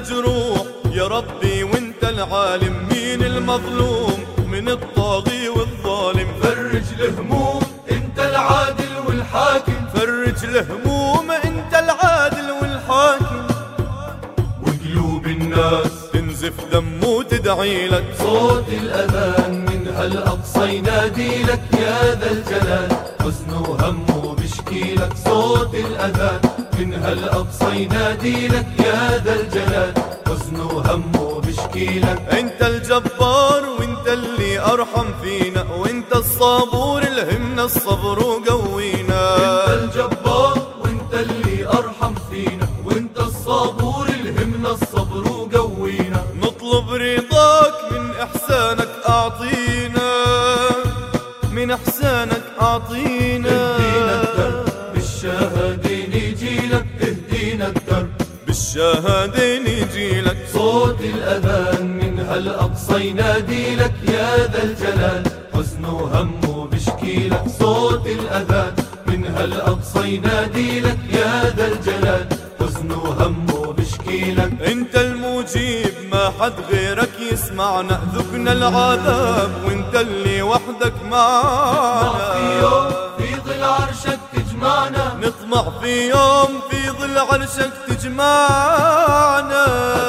المجروح يا ربي وانت العالم، مين المظلوم من الطاغي والظالم. فرج الهموم انت العادل والحاكم، فرج الهموم انت العادل والحاكم، وقلوب الناس تنزف دم وتدعي لك. صوت الأذان من هالأقصى ينادي لك يا ذا الجلال، حزن وهم وبشكي لك. صوت الأذان من هالأقصى ينادي لك يا ذا الجلال، حزن وهم وبشكي لك. انت الجبار وانت اللي ارحم فينا، وانت الصبور الهمنا الصبر وقوينا. انت الجبار وانت اللي ارحم فينا، وانت الصبور الهمنا الصبر وقوينا. نطلب رضاك من احسانك اعطينا، من احسانك اعطينا. اهدينا الدرب بالشهادين يجيلك، اهدينا الدرب بالشهادين يجيلك. صوت الأذان من هالأقصى ينادي لك يا ذا الجلال، حزن وهم وبشكي لك. صوت الأذان من هالأقصى ينادي لك يا ذا الجلال، حزن وهم وبشكي لك. انت المجيب ما حد غيرك يسمعنا، ذقنا العذاب وانت اللي وحدك معنا. في يوم في ظل عرشك تجمعنا، نطمع في يوم في ظل عرشك تجمعنا،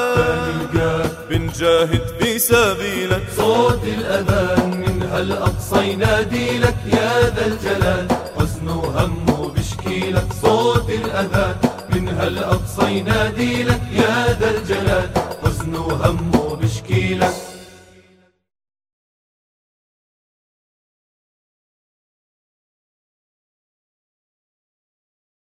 بنجاهد في سبيلك. صوت الأذان من هالأقصى ينادي لك يا ذا الجلال، حزن وهم وبشكي لك. صوت الأذان من هالأقصى ينادي لك يا ذا الجلال، حزن وهم وبشكي لك.